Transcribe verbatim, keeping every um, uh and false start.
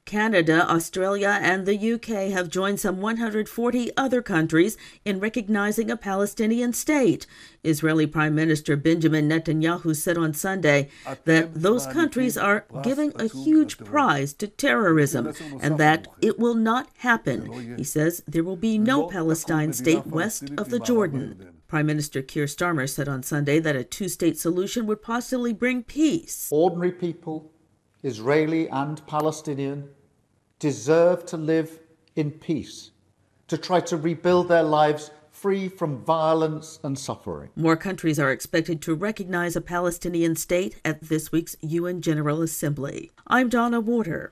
Canada, Australia, and the U K have joined some one hundred forty other countries in recognizing a Palestinian state. Israeli Prime Minister Benjamin Netanyahu said on Sunday that those countries are giving a huge prize to terrorism and that it will not happen. He says there will be no Palestine state west of the Jordan. Prime Minister Keir Starmer said on Sunday that a two-state solution would possibly bring peace. Ordinary people, Israeli and Palestinian, deserve to live in peace, to try to rebuild their lives free from violence and suffering. More countries are expected to recognize a Palestinian state at this week's U N General Assembly. I'm Donna Warder.